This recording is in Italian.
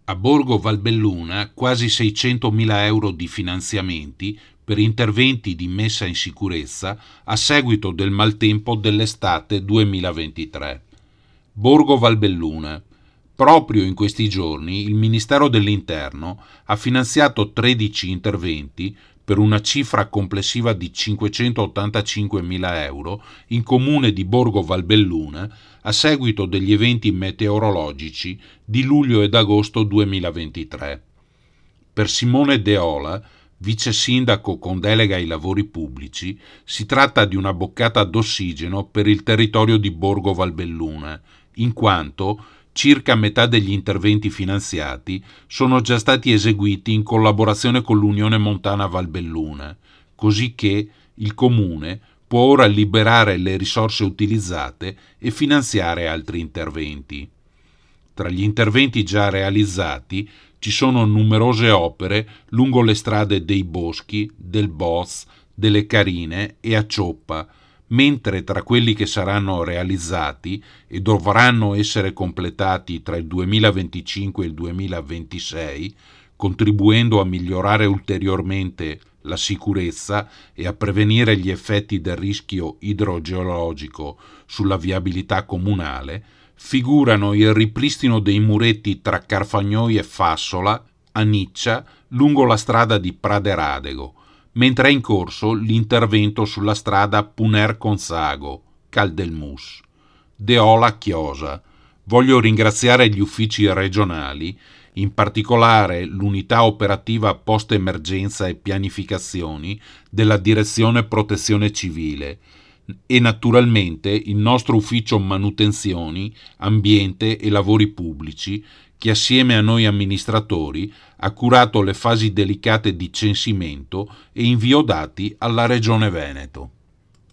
A Borgo Valbelluna quasi 600.000 euro di finanziamenti per interventi di messa in sicurezza a seguito del maltempo dell'estate 2023. Borgo Valbelluna. Proprio in questi giorni il Ministero dell'Interno ha finanziato 13 interventi per una cifra complessiva di 585.000 euro in comune di Borgo Valbelluna a seguito degli eventi meteorologici di luglio ed agosto 2023. Per Simone Deola, vice sindaco con delega ai lavori pubblici, si tratta di una boccata d'ossigeno per il territorio di Borgo Valbelluna, in quanto circa metà degli interventi finanziati sono già stati eseguiti in collaborazione con l'Unione Montana Valbelluna, così che il Comune può ora liberare le risorse utilizzate e finanziare altri interventi. Tra gli interventi già realizzati ci sono numerose opere lungo le strade dei Boschi, del Boz, delle Carine e a Cioppa, mentre tra quelli che saranno realizzati e dovranno essere completati tra il 2025 e il 2026, contribuendo a migliorare ulteriormente la sicurezza e a prevenire gli effetti del rischio idrogeologico sulla viabilità comunale, figurano il ripristino dei muretti tra Carfagnoi e Fassola, a Niccia, lungo la strada di Praderadego, mentre è in corso l'intervento sulla strada Puner-Conzago, Caldelmus. Deola Chiosa. Voglio ringraziare gli uffici regionali, in particolare l'unità operativa post-emergenza e pianificazioni della Direzione Protezione Civile e naturalmente il nostro ufficio manutenzioni, ambiente e lavori pubblici che assieme a noi amministratori ha curato le fasi delicate di censimento e invio dati alla Regione Veneto.